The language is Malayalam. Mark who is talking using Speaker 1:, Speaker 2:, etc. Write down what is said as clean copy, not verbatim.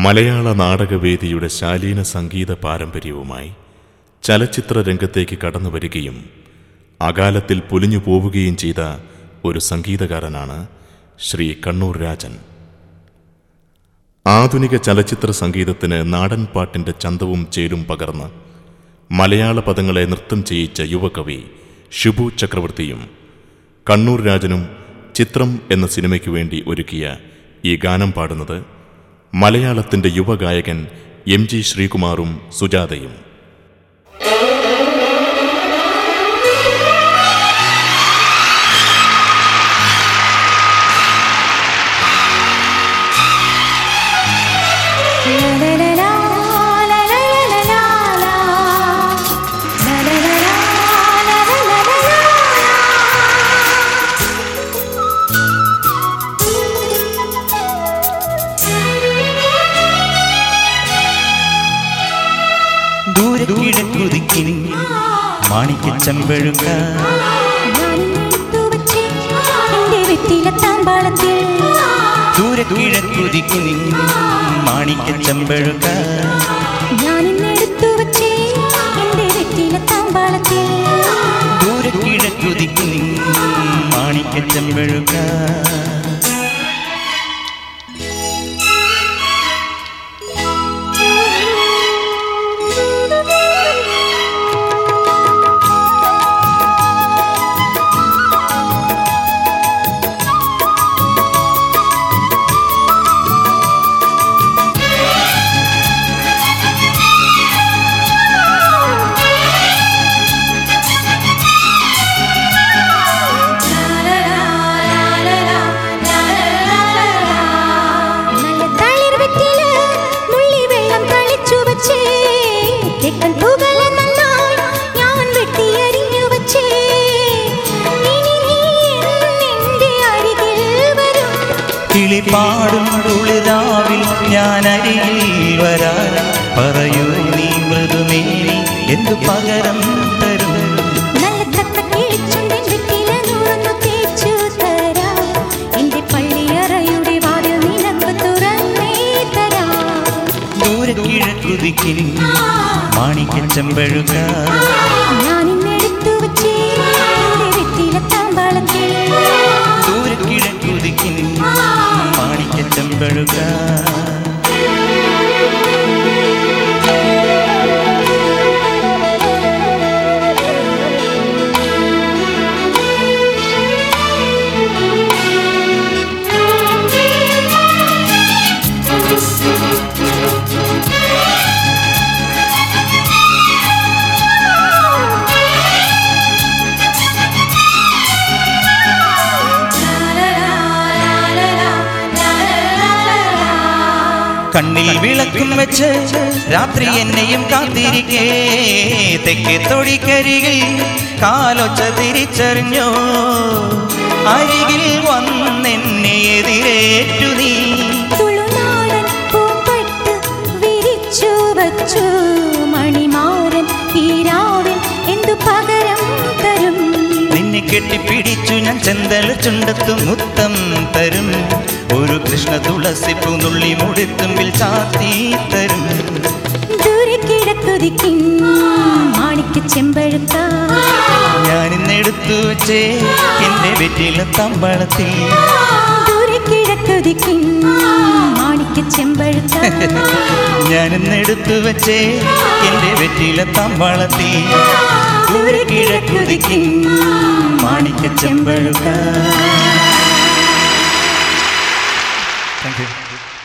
Speaker 1: മലയാള നാടകവേദിയുടെ ശാലീന സംഗീത പാരമ്പര്യവുമായി ചലച്ചിത്ര രംഗത്തേക്ക് കടന്നുവരികയും അകാലത്തിൽ പൊലിഞ്ഞു പോവുകയും ചെയ്ത ഒരു സംഗീതകാരനാണ് ശ്രീ കണ്ണൂർ രാജൻ. ആധുനിക ചലച്ചിത്ര സംഗീതത്തിന് നാടൻ പാട്ടിൻ്റെ ചന്തവും ചേലും പകർന്ന് മലയാള പദങ്ങളെ നൃത്തം ചെയ്യിച്ച യുവകവി ഷിബു ചക്രവർത്തിയും കണ്ണൂർ രാജനും ചിത്രം എന്ന സിനിമയ്ക്കു വേണ്ടി ഒരുക്കിയ ഈ ഗാനം പാടുന്നത് മലയാളത്തിൻ്റെ യുവഗായകൻ എം.ജി. ശ്രീകുമാറും സുജാതയും.
Speaker 2: ദൂരക്കിഴക്കുതിക്കിൻ മാണിക്യച്ചമ്പഴുക്ക ദൂരക്കിഴക്കുതിക്കിൻ മാണിക്യച്ചമ്പഴുക്ക ദൂരക്കിഴക്കുതിക്കിൻ മാണിക്യച്ചമ്പഴുക്ക കിളിപാടും കുളിരാവിൽ ഞാൻ അരികിൽ വരാൻ പറയൂ നീ മൃദുമേനി എന്തു പകരം തരും ദൂരക്കിഴക്കുതിക്കിൻ മാണിക്യച്ചമ്പഴുക്ക ദൂരക്കിഴക്കുതിക്കിൻ മാണിക്യച്ചമ്പഴുക്ക കണ്ണിൽ വിളക്കും വെച്ച് രാത്രി എന്നെയും കാത്തിരിക്കേ തെക്കേ തൊടിക്കരികിൽ കാലൊച്ച തിരിച്ചറിഞ്ഞോ അരികിൽ വന്നെന്നെ എതിരേറ്റു നീ നിന്നെ കെട്ടിപ്പിടിച്ചു ഞാൻ ചെന്തല ചുണ്ടത്തു മുത്തം തരും ഒരു കൃഷ്ണ തുളസി പൂനുള്ളി മുടിത്തുമ്പിൽ ചാത്തി തരും
Speaker 3: ദൂരക്കിഴക്കുതിക്കിൻ മാണിക്യച്ചെമ്പഴുക്ക
Speaker 2: ഞാനിന്നെടുത്തു വെച്ചേ എന്റെ വെറ്റില തമ്പളത്തിൽ
Speaker 3: ദൂരക്കിഴക്കുതിക്കിൻ മാണിക്യച്ചെമ്പഴുക്ക
Speaker 2: ഞാനിന്നെടുത്തു വെച്ചേ എന്റെ വെറ്റില തമ്പളത്തിൽ ദൂരക്കിഴക്കുതിക്കിൻ മാണിക്യച്ചെമ്പഴുക്ക. Thank you.